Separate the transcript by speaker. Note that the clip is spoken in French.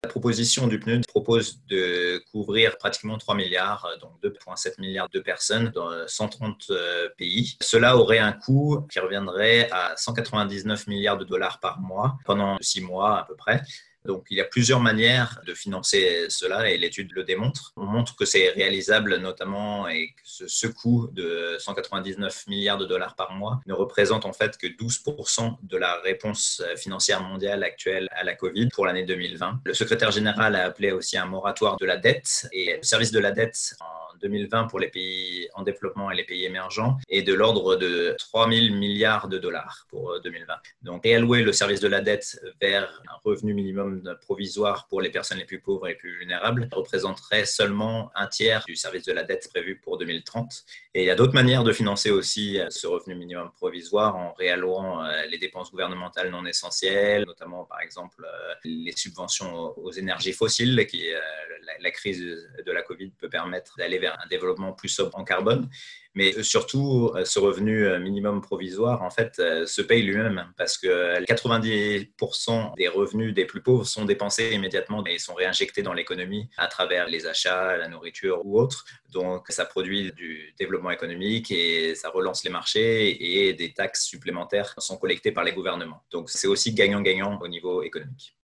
Speaker 1: La proposition du PNUD propose de couvrir pratiquement 3 milliards, donc 2,7 milliards de personnes dans 130 pays. Cela aurait un coût qui reviendrait à 199 milliards de dollars par mois pendant 6 mois à peu près. Donc, il y a plusieurs manières de financer cela et l'étude le démontre. On montre que c'est réalisable notamment et que ce coût de 199 milliards de dollars par mois ne représente en fait que 12% de la réponse financière mondiale actuelle à la Covid pour l'année 2020. Le secrétaire général a appelé aussi un moratoire de la dette et le service de la dette en 2020 pour les pays en développement et les pays émergents est de l'ordre de 3 000 milliards de dollars pour 2020. Donc, réallouer le service de la dette vers un revenu minimum provisoire pour les personnes les plus pauvres et les plus vulnérables représenterait seulement un tiers du service de la dette prévu pour 2030. Et il y a d'autres manières de financer aussi ce revenu minimum provisoire en réallouant les dépenses gouvernementales non essentielles, notamment par exemple les subventions aux énergies fossiles qui la crise de la Covid peut permettre d'aller vers un développement plus sobre en carbone. Mais surtout, ce revenu minimum provisoire, en fait, se paye lui-même parce que 90% des revenus des plus pauvres sont dépensés immédiatement et sont réinjectés dans l'économie à travers les achats, la nourriture ou autres. Donc, ça produit du développement économique et ça relance les marchés et des taxes supplémentaires sont collectées par les gouvernements. Donc, c'est aussi gagnant-gagnant au niveau économique.